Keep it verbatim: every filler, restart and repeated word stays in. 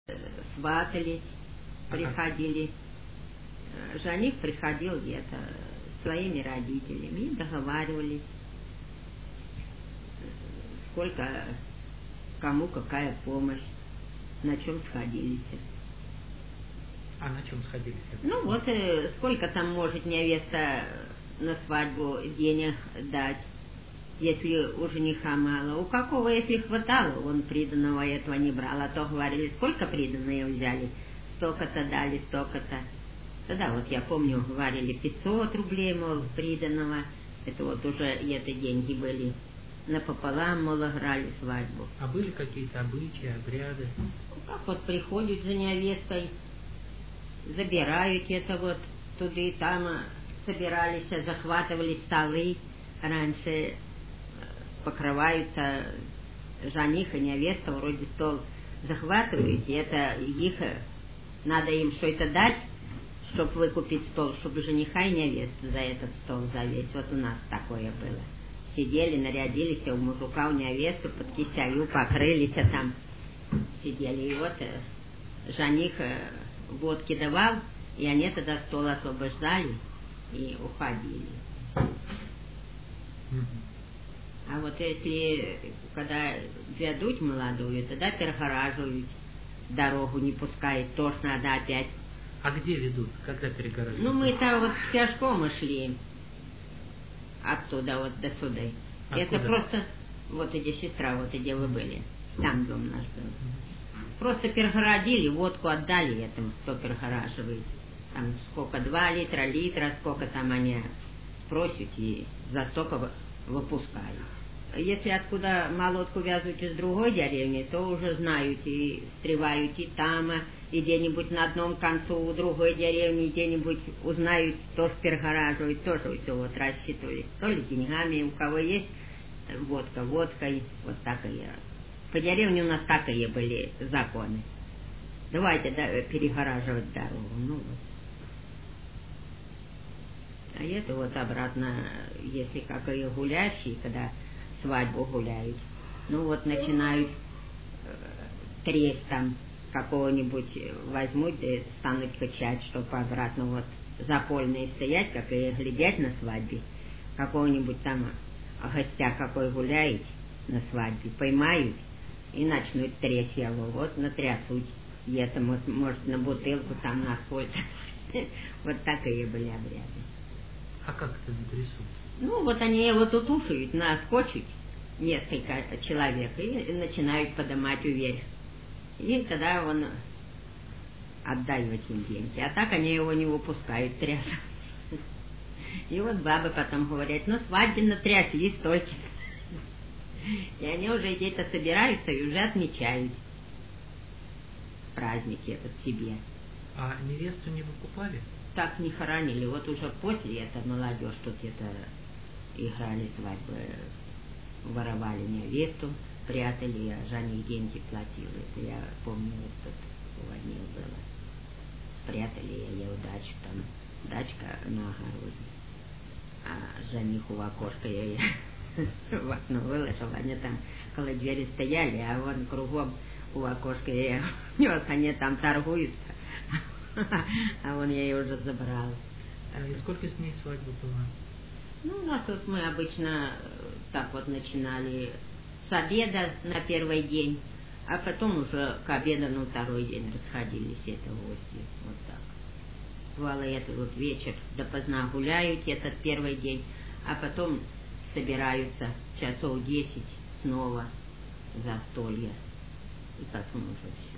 сватались, приходили. Жених приходил где-то с своими родителями и договаривались, сколько кому какая помощь, на чем сходились. А на чем сходились? Ну вот, сколько там может невеста на свадьбу денег дать, если у жениха мало. У какого, если хватало, он приданого этого не брал. А то говорили, сколько приданые взяли, столько-то дали, столько-то. Тогда вот я помню, говорили пятьсот рублей, мол, приданого. Это вот уже это деньги были. Напополам, мол, играли свадьбу. А были какие-то обычаи, обряды? Как вот приходят за невестой, забирают это вот туда и там, собирались, захватывали столы. Раньше покрываются жених и невеста, вроде стол захватывают, и это их, надо им что-то дать, чтобы выкупить стол, чтобы жениха и невесту за этот стол завесить. Вот у нас такое было. Сидели, нарядились, у мужика, у невесту под кисею покрылись, а там сидели. И вот жених водки давал, и они тогда стол освобождали и уходили. А вот если, когда ведут молодую, тогда перегораживают дорогу, не пускают, тоже надо опять. А где ведут? Когда перегораживают? Ну, мы-то вот пешком шли оттуда вот до сюда. А это куда? Просто, вот где сестра, вот где вы были, там дом наш был. Просто перегородили, водку отдали этому, кто перегораживает. Там сколько, два литра, литра, сколько там они спросят, и за столько выпускают. Если откуда молотку вязут из другой деревни, то уже знают и встревают и там, и где-нибудь на одном концу у другой деревни, где-нибудь узнают, тоже перегораживают, тоже все вот рассчитывали. То ли деньгами, у кого есть водка, водкой, вот так и я. По деревне у нас такие были законы. Давайте да, перегораживать дорогу. Ну вот. А это вот обратно, если как и гулящие, когда свадьбу гуляют, ну вот начинают э, тресть там какого-нибудь возьмут и станут качать, чтобы обратно вот запольные стоять, как и глядеть на свадьбе. Какого-нибудь там гостя какой гуляет на свадьбе, поймают и начнут трясть его, вот натрясут. И это может на бутылку, там на сколько. Вот такие были обряды. А как это натрясут? Ну, вот они его тут ушают, наскочат несколько человек и начинают поднимать вверх. И тогда он отдает им деньги. А так они его не выпускают, трясут. И вот бабы потом говорят, ну, свадьбы натрясли столько. И они уже где-то собираются и уже отмечают праздники этот себе. А невесту не выкупали? Так не хоронили. Вот уже после этого молодежь тут это играли свадьбы, воровали невесту, прятали, а жених деньги платил. Это я помню, вот тут у одних было. Спрятали ее дачу, там дачка на огороде. А жениху в окошко я в окно выложил, они там около двери стояли, а он кругом у окошка я нес, они там торгуются. А он я ее уже забрал. А и сколько с ней свадьба была? Ну, у нас вот мы обычно так вот начинали с обеда на первый день, а потом уже к обеду на второй день расходились это гости. Вот так. Бывало, это вот вечер допоздна гуляют этот первый день, а потом собираются часов десять снова застолье. И потом уже все.